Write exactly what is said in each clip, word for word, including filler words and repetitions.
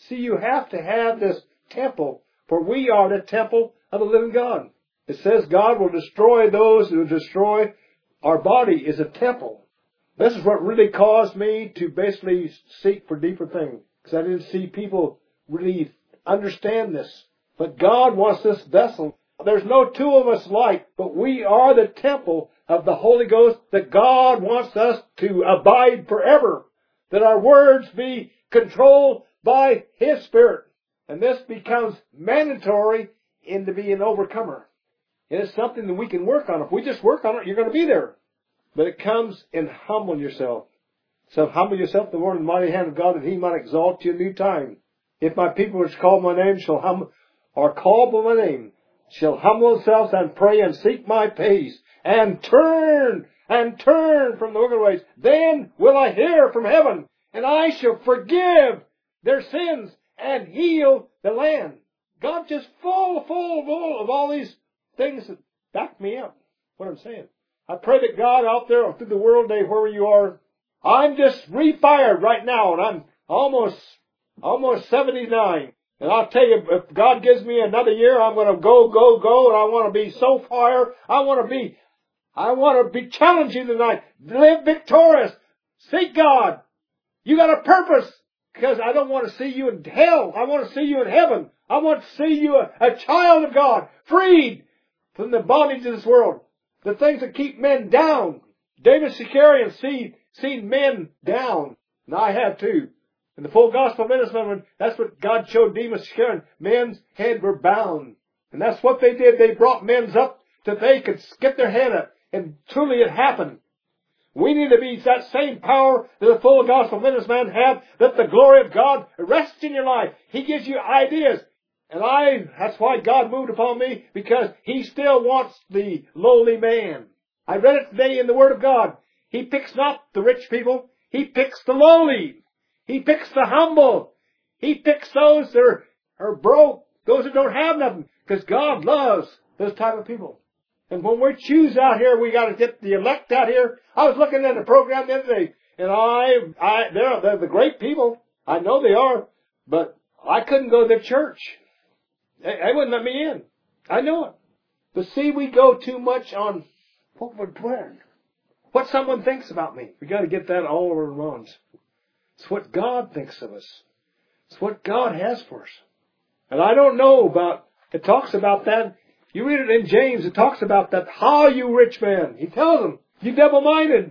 See, you have to have this temple, for we are the temple of the living God. It says God will destroy those who destroy. Our body is a temple. This is what really caused me to basically seek for deeper things, because I didn't see people really understand this. But God wants this vessel. There's no two of us alike, but we are the temple of the Holy Ghost, that God wants us to abide forever, that our words be controlled by His Spirit. And this becomes mandatory in to be an overcomer. It is something that we can work on. If we just work on it, you're going to be there. But it comes in humbling yourself. So humble yourself the Lord in the mighty hand of God, that He might exalt you in due time. If my people which call my name shall hum, or call by my name, shall humble themselves and pray and seek my face, and turn, and turn from the wicked ways, then will I hear from heaven, and I shall forgive their sins and heal the land. God just full, full, full of all these things that back me up, what I'm saying. I pray that God out there through the world day, wherever you are, I'm just refired right now, and I'm almost, almost seventy-nine. And I'll tell you, if God gives me another year, I'm going to go, go, go, and I want to be so fire. I want to be, I want to be challenging tonight. Live victorious. Seek God. You got a purpose, because I don't want to see you in hell. I want to see you in heaven. I want to see you a, a child of God, freed from the bondage of this world. The things that keep men down. David Shakarian see, seen men down. And I have too. In the full gospel ministry, that's what God showed Demas Shakarian. Men's heads were bound. And that's what they did. They brought men's up that they could get their head up. And truly it happened. We need to be that same power that the full gospel ministryman have, that the glory of God rests in your life. He gives you ideas. And I, that's why God moved upon me, because He still wants the lowly man. I read it today in the Word of God. He picks not the rich people. He picks the lowly. He picks the humble. He picks those that are, are broke, those that don't have nothing, because God loves those type of people. And when we choose out here, we got to get the elect out here. I was looking at the program the other day, and I, I, they're, they're the great people. I know they are, but I couldn't go to their church. They, they wouldn't let me in. I know it. But see, we go too much on what would plan. What someone thinks about me. We got to get that all over our minds. It's what God thinks of us. It's what God has for us. And I don't know about, it talks about that. You read it in James, it talks about that. How, you rich man? He tells them, you double-minded.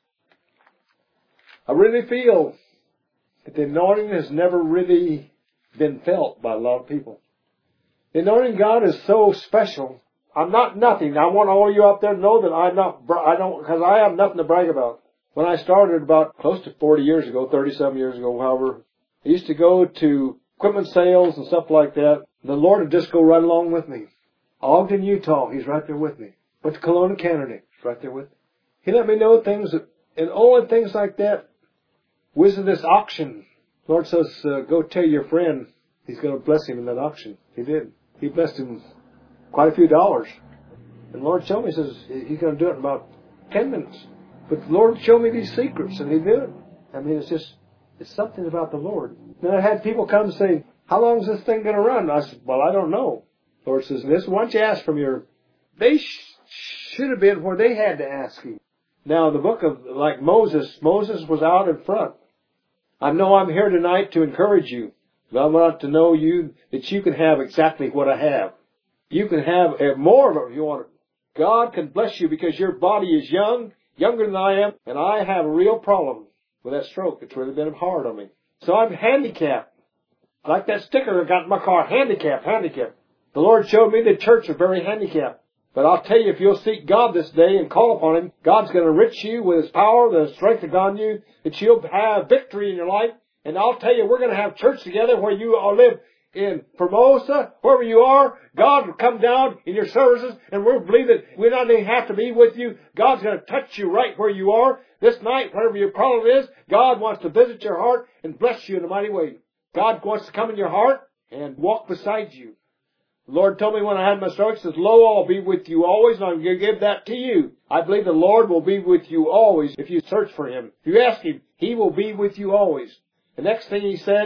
I really feel that the anointing has never really been felt by a lot of people. The anointing of God is so special. I'm not nothing. I want all of you out there to know that I'm not, I don't, because I have nothing to brag about. When I started about close to forty years ago, thirty-seven years ago, however, I used to go to equipment sales and stuff like that. The Lord would just go right along with me. Ogden, Utah, He's right there with me. Went to Kelowna, Canada, He's right there with me. He let me know things that, and only things like that. Wizard this auction. The Lord says, uh, go tell your friend He's going to bless him in that auction. He did. He blessed him quite a few dollars. And the Lord showed me, He says, He's going to do it in about ten minutes. But the Lord showed me these secrets, and He did it. I mean, it's just, it's something about the Lord. Then I had people come saying, how long is this thing going to run? I said, well, I don't know. The Lord says, this, why don't you ask from your, they sh- should have been where they had to ask Him. Now, the book of, like Moses, Moses was out in front. I know I'm here tonight to encourage you. But I want to know you, that you can have exactly what I have. You can have more of it if you want it. God can bless you because your body is young, younger than I am, and I have a real problem with that stroke. It's really been hard on me. So I'm handicapped. Like that sticker I got in my car, handicapped, handicapped. The Lord showed me the church is very handicapped. But I'll tell you, if you'll seek God this day and call upon Him, God's going to enrich you with His power, the strength of God in you, that you'll have victory in your life. And I'll tell you, we're going to have church together where you all live in Formosa, wherever you are. God will come down in your services, and we'll believe that we not only have to be with you, God's going to touch you right where you are. This night, whatever your problem is, God wants to visit your heart and bless you in a mighty way. God wants to come in your heart and walk beside you. The Lord told me when I had my stroke, He says, lo, I'll be with you always, and I'm going to give that to you. I believe the Lord will be with you always if you search for Him. If you ask Him, He will be with you always. The next thing He said,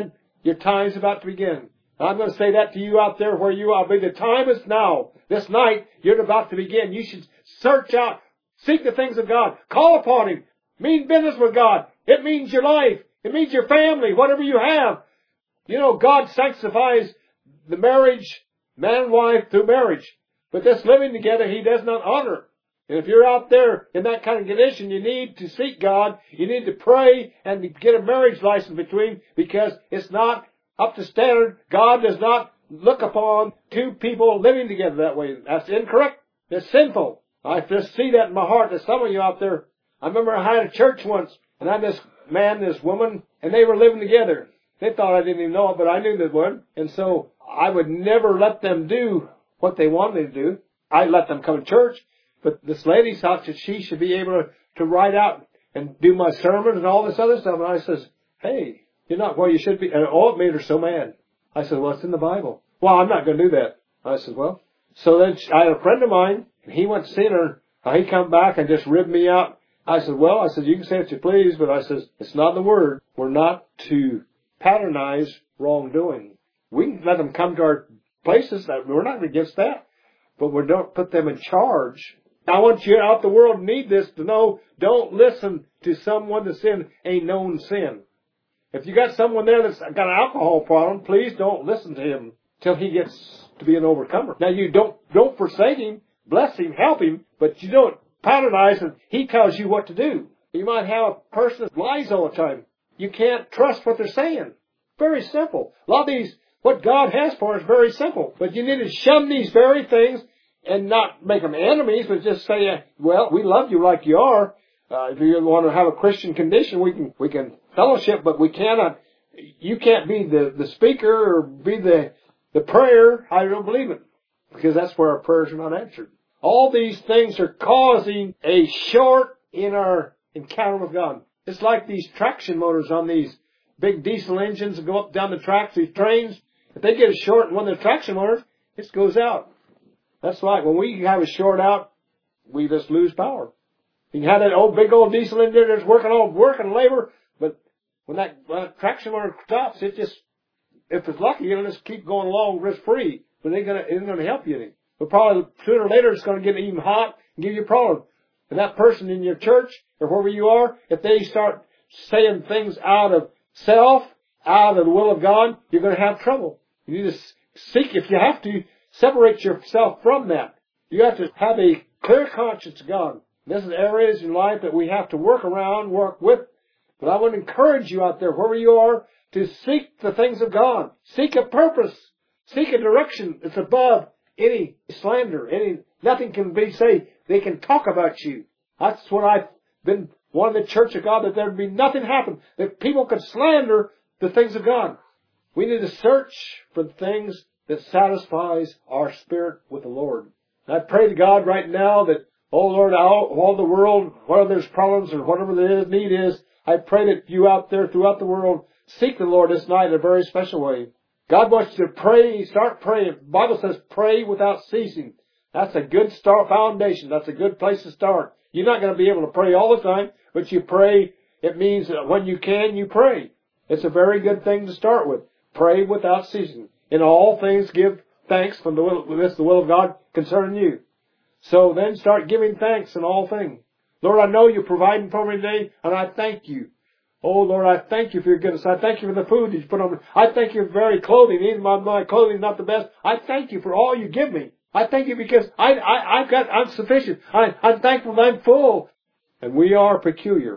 Your time's about to begin. I'm going to say that to you out there where you are. But the time is now. This night, you're about to begin. You should search out, seek the things of God. Call upon Him. Mean business with God. It means your life. It means your family, whatever you have. You know, God sanctifies the marriage, man and wife, through marriage. But this living together, He does not honor. And if you're out there in that kind of condition, you need to seek God. You need to pray and get a marriage license between, because it's not up to standard. God does not look upon two people living together that way. That's incorrect. It's sinful. I just see that in my heart. There's some of you out there. I remember I had a church once, and I had this man, this woman, and they were living together. They thought I didn't even know it, but I knew they would. And so I would never let them do what they wanted me to do. I'd let them come to church. But this lady thought that she should be able to, to write out and do my sermon and all this other stuff. And I says, hey, you're not where you should be. And oh, it made her so mad. I said, well, it's in the Bible. Well, I'm not going to do that. I said, well. So then I had a friend of mine, and he went to see her. He come back and just ribbed me out. I said, well, I said, you can say what you please, but I says, it's not the word. We're not to patronize wrongdoing. We can let them come to our places. We're not against that. But we don't put them in charge. I want you out the world to need this to know, don't listen to someone that's in a known sin. If you got someone there that's got an alcohol problem, please don't listen to him till he gets to be an overcomer. Now you don't, don't forsake him, bless him, help him, but you don't patronize him. He tells you what to do. You might have a person that lies all the time. You can't trust what they're saying. Very simple. A lot of these, what God has for us is very simple. But you need to shun these very things and not make them enemies, but just say, well, we love you like you are. Uh, if you want to have a Christian condition, we can, we can fellowship, but we cannot, you can't be the, the speaker or be the, the prayer. I don't believe it, because that's where our prayers are not answered. All these things are causing a short in our encounter with God. It's like these traction motors on these big diesel engines that go up down the tracks, these trains. If they get a short in one of the traction motors, it goes out. That's like when we have a short out, we just lose power. You can have that old big old diesel engine that's working all work and labor, but when that, when that traction motor stops, it just, if it's lucky, it'll just keep going along risk free, but it ain't gonna, it ain't gonna help you any. But probably sooner or later it's gonna get even hot and give you a problem. And that person in your church or wherever you are, if they start saying things out of self, out of the will of God, you're gonna have trouble. You need to seek, if you have to, separate yourself from that. You have to have a clear conscience to God. This is areas in life that we have to work around, work with. But I want to encourage you out there, wherever you are, to seek the things of God. Seek a purpose. Seek a direction that's above any slander. Any nothing can be say they can talk about you. That's what I've been wanting the church of God, that there would be nothing happen, that people could slander the things of God. We need to search for the things that satisfies our spirit with the Lord. And I pray to God right now that, oh Lord, all, all the world, whether there's problems or whatever the need is, I pray that you out there throughout the world seek the Lord this night in a very special way. God wants you to pray, start praying. The Bible says pray without ceasing. That's a good start foundation. That's a good place to start. You're not going to be able to pray all the time, but you pray. It means that when you can, you pray. It's a very good thing to start with. Pray without ceasing. In all things give thanks, for the will, this is the will of God concerning you. So then start giving thanks in all things. Lord, I know you're providing for me today, and I thank you. Oh, Lord, I thank you for your goodness. I thank you for the food that you put on me. I thank you for very clothing. Even my, my clothing is not the best. I thank you for all you give me. I thank you because I, I, I've got, I'm sufficient. I, I'm thankful that I'm full. And we are peculiar.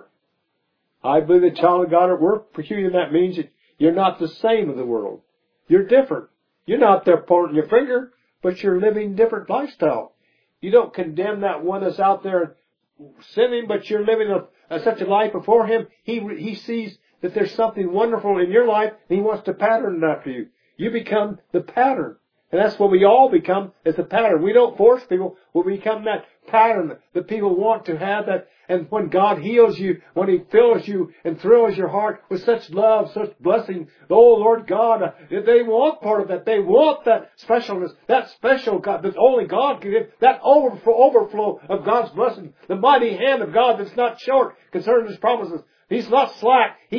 I believe the child of God, we're peculiar. That means that you're not the same as the world. You're different. You're not there pointing your finger, but you're living different lifestyle. You don't condemn that one that's out there sinning, but you're living a, a, such a life before Him. He He sees that there's something wonderful in your life, and He wants to pattern it after you. You become the pattern. And that's what we all become, is the pattern. We don't force people. We become that pattern that people want to have. That, and when God heals you, when He fills you and thrills your heart with such love, such blessing, oh Lord God, they want part of that. They want that specialness, that special God that only God can give, that overflow, overflow of God's blessing, the mighty hand of God that's not short concerning His promises. He's not slack. He's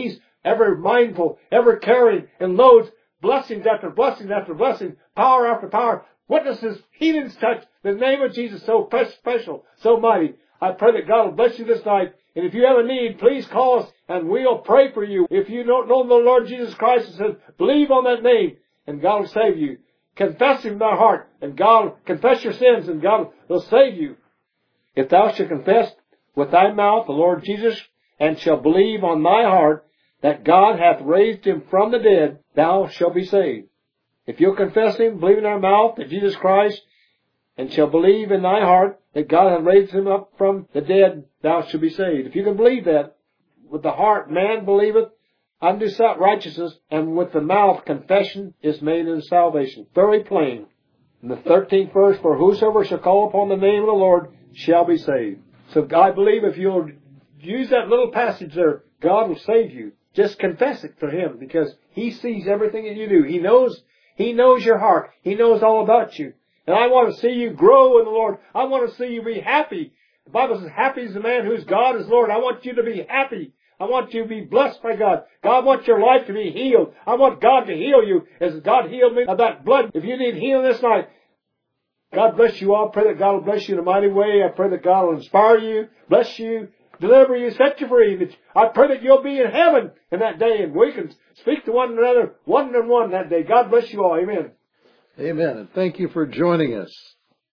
ever mindful, ever caring, and loads blessings after blessings after blessings, power after power, witnesses, healings touch, the name of Jesus so special, so mighty. I pray that God will bless you this night. And if you have a need, please call us and we'll pray for you. If you don't know the Lord Jesus Christ, it says, believe on that name and God will save you. Confess Him in thy heart and God will confess your sins and God will save you. If thou shalt confess with thy mouth the Lord Jesus and shalt believe on thy heart that God hath raised Him from the dead, thou shalt be saved. If you'll confess Him, believe in thy mouth that Jesus Christ, and shall believe in thy heart that God hath raised Him up from the dead, thou shalt be saved. If you can believe that, with the heart man believeth unto righteousness, and with the mouth confession is made unto salvation. Very plain. In the thirteenth verse, for whosoever shall call upon the name of the Lord shall be saved. So I believe if you'll use that little passage there, God will save you. Just confess it to Him, because He sees everything that you do. He knows, He knows your heart. He knows all about you. And I want to see you grow in the Lord. I want to see you be happy. The Bible says, happy is the man whose God is Lord. I want you to be happy. I want you to be blessed by God. God wants your life to be healed. I want God to heal you as God healed me of that blood. If you need healing this night, God bless you all. I pray that God will bless you in a mighty way. I pray that God will inspire you, bless you, deliver you, set you free. I pray that you'll be in heaven in that day and we can speak to one another one on one that day. God bless you all. Amen. Amen. And thank you for joining us.